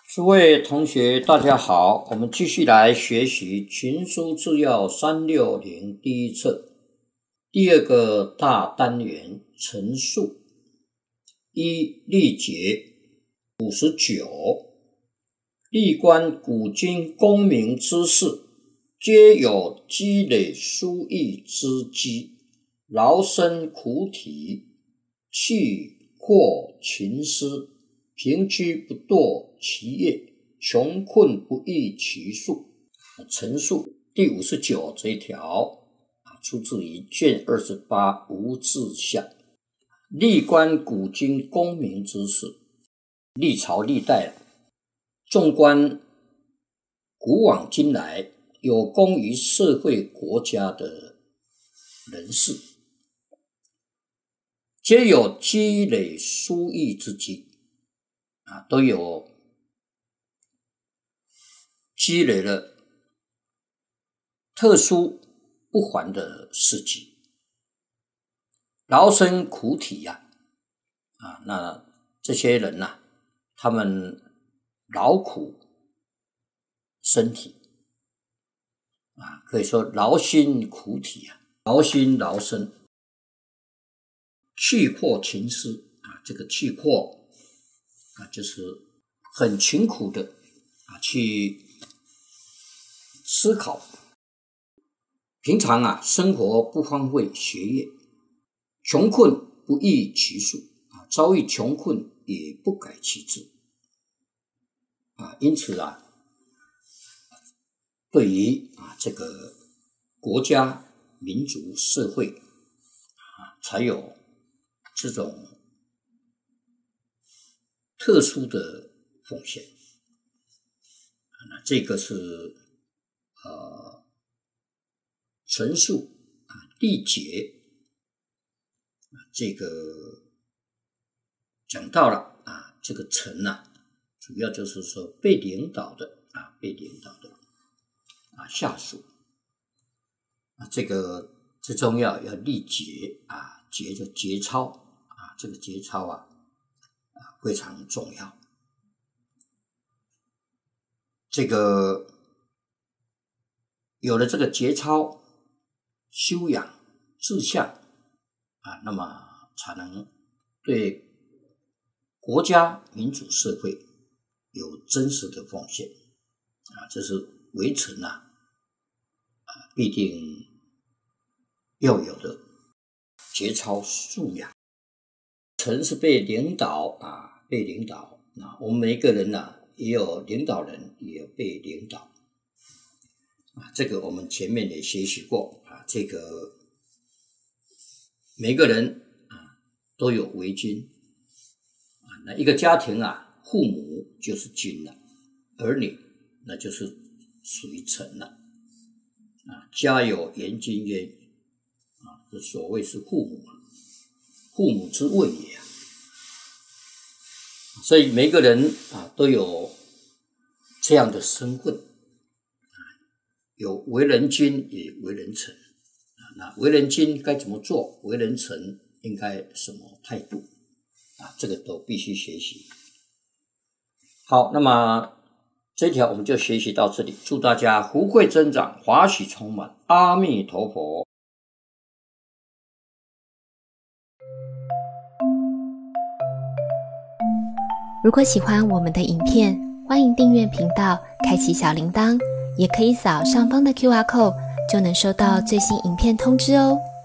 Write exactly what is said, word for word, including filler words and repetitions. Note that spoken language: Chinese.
诸位同学大家好，我们继续来学习群书治要三六零第一册第二个大单元陈述。一、历节五十九，历官古今功名之事，皆有积累书艺之机，劳身苦体，气阔勤思，平居不堕其业，穷困不易其数。陈述第五十九这一条出自于卷二十八无字下。历观古今功名之事，历朝历代纵观古往今来有功于社会国家的人士，皆有积累书艺之机啊，都有积累了特殊不凡的事迹，劳身苦体呀、啊，啊，那这些人呐、啊，他们劳苦身体啊，可以说劳心苦体啊，劳心劳身，气阔勤思啊，这个气阔啊，就是很勤苦的啊去思考。平常啊，生活不荒废学业，穷困不易其数啊，遭遇穷困也不改其志啊，因此啊，对于啊这个国家、民族、社会啊，才有这种特殊的奉献。那这个是呃陈述啊，历节啊，这个讲到了啊，这个陈啊，主要就是说被领导的啊，被领导的啊下属啊，这个最重要要历节啊，节就节操啊，这个节操啊啊非常重要。这个有了这个节操、修养、志向啊，那么才能对国家、民主、社会有真实的奉献啊，这是为臣啊啊必定要有的节操素养。臣是被领导啊，被领导啊，我们每一个人啊，也有领导人，也有被领导啊，这个我们前面也学习过啊，这个每个人啊都有为君啊，那一个家庭啊，父母就是君了，儿女那就是属于臣了啊，家有严君焉啊，这所谓是父母啊，父母之谓也啊，所以每个人啊都有这样的身份，有为人君也为人臣啊。那为人君该怎么做？为人臣应该什么态度啊？这个都必须学习。好，那么这条我们就学习到这里。祝大家福慧增长，华喜充满。阿弥陀佛。 如果喜欢我们的影片，欢迎订阅频道，开启小铃铛，也可以扫上方的 Q R code， 就能收到最新影片通知哦。